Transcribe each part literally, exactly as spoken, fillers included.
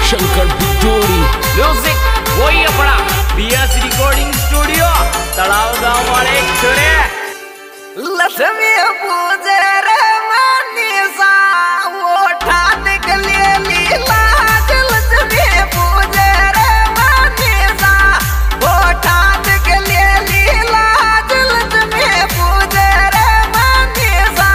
Shankar भिडोरी। Music वही अपना BS recording studio तलाव गांव वाले छोरे। लक्ष्मी पूजे रे मनीषा ओठा निकले लीला लक्ष्मी पूजे रे मनीषा ओठा निकले लीला लक्ष्मी पूजे रे मनीषा।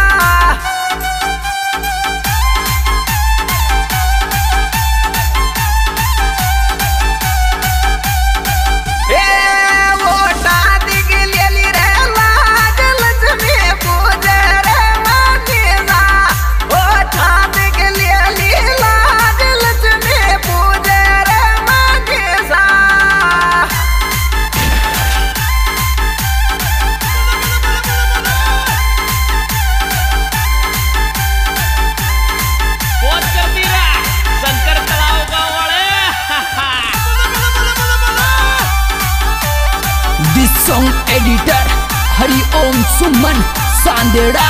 Song editor Hariom Suman Sandera.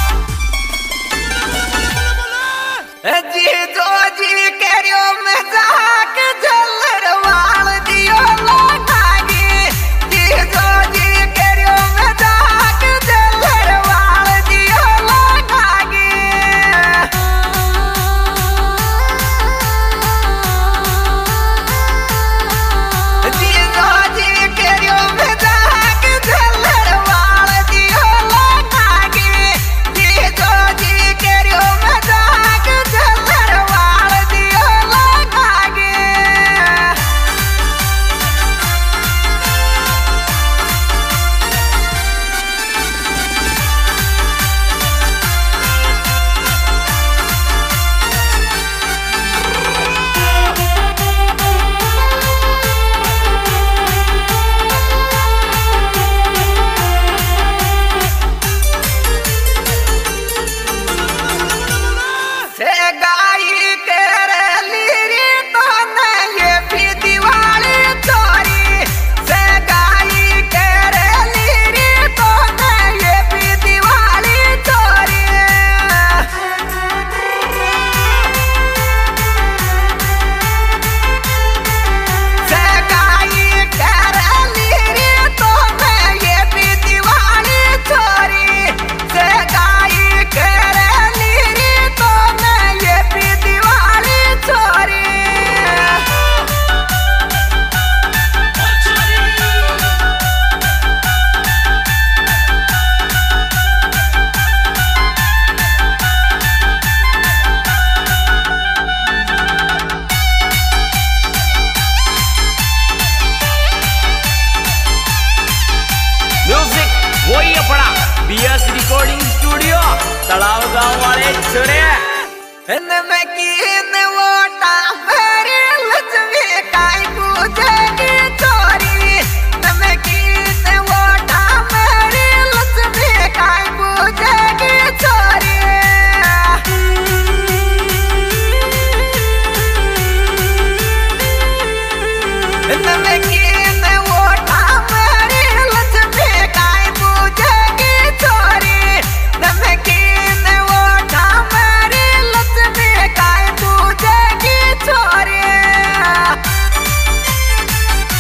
जी जो जी करियो मजाक जलर वाल दियो लागी। जी जो जी करियो मजाक जलर वाल दियो लागी। जी जो जी करियो मजाक जलर वाल दियो लागी। जी जो जी करियो मजाक जलर वाल दियो लागी। से गाई करली रे तो नहीं भी दिवाली चोरी। से गाई करली रे तो नहीं भी दिवाली चोरी। से गाई करली रे तो नहीं भी दिवाली चोरी। से गाई करली रे तो नहीं भी दिवाली चोरी। म्यूजिक वही अपना बीएस रिकॉर्डिंग स्टूडियो तलाव गांव वाले छोरे। में कीन वोटा मेरी लक्ष्मी काई पूजेगी चोरी। में कीन वोटा मेरी लक्ष्मी काई पूजेगी चोरी। में कीन वोटा मेरी लक्ष्मी काई पूजेगी चोरी। में कीन वोटा मेरी लक्ष्मी काई पूजेगी चोरी।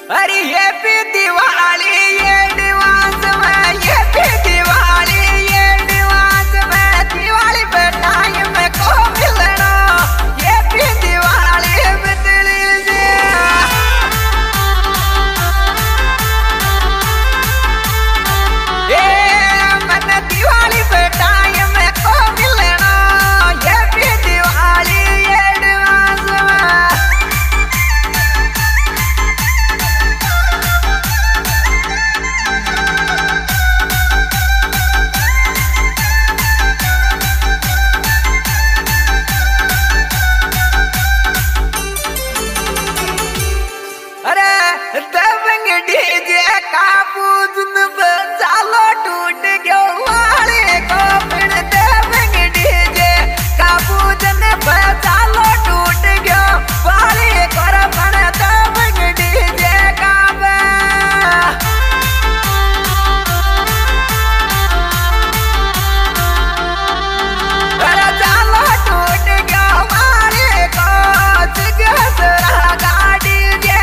अरे ये भी दिवाली ये निवास में ये भी दिवाली ये निवास में दिवाली पे टाइम को मिलना ये भी दिवाली बिजली से ये मन दिवाली पे टाइम को मिलना ये भी दिवाली ये निवास में दबंग डीजे काबूज चालो टूट गयो वाले को फिर दबंग डीजे काबूज चालो टूट गयो वाले कर फण दबंग डीजे काबे अरे चालो टूट गयो वाले को जगसरा गाड़ी जे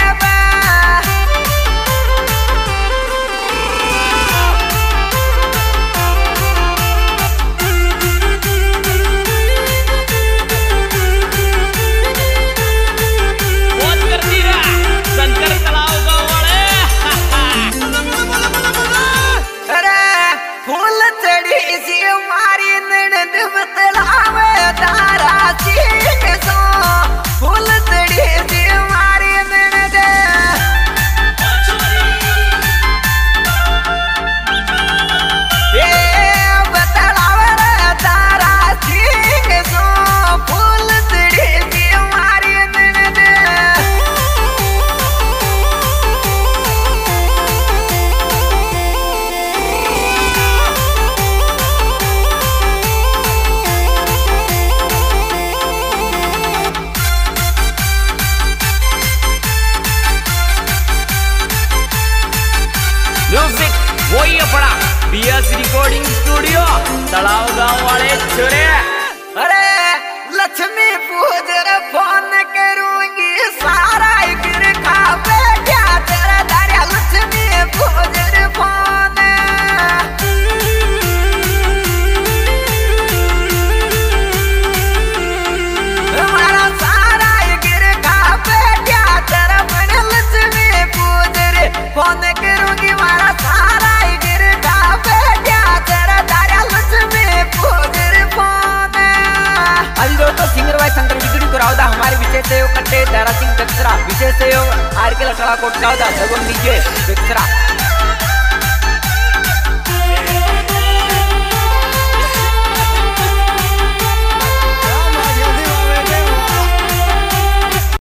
म्यूजिक वही अपना बीएस रिकॉर्डिंग स्टूडियो तलाव गांव वाले छोरे। अरे लक्ष्मी पूजन फोन करूंगी सारा गिर खावे क्या तेरा दारिया लक्ष्मी पूजन फोन हमारा सारा गिर खावे क्या तेरा मन लक्ष्मी पूजन फोन करूंगी हमारा सारा गिर खावे क्या तेरा दारिया लक्ष्मी पूजन फोन अभी दोस्तों सिंगर वाइस संकर बिगड़ी करावदा हमारे विशेष सहयोग करते दारा सिंह दक्षरा विशेष सहयोग आर के लठड़ा कोट करावदा दगोन नीचे दक्षरा।